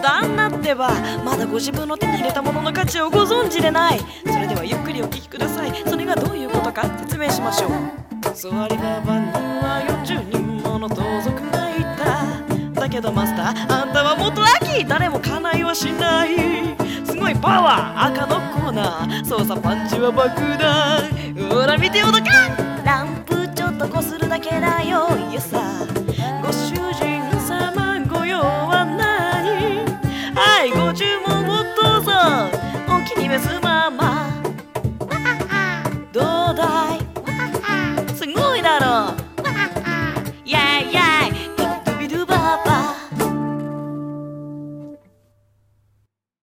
旦那ってばまだご自分の手に入れたものの価値をご存知でない。それではゆっくりお聞きください。それがどういうことか説明しましょう。座り場場には40人もの盗賊がいた。だけどマスター、あんたはもっとラッキー。誰も叶いはしない。すごいパワー、赤のコーナー、操作パンチは爆弾。ほら見てよ、どかん。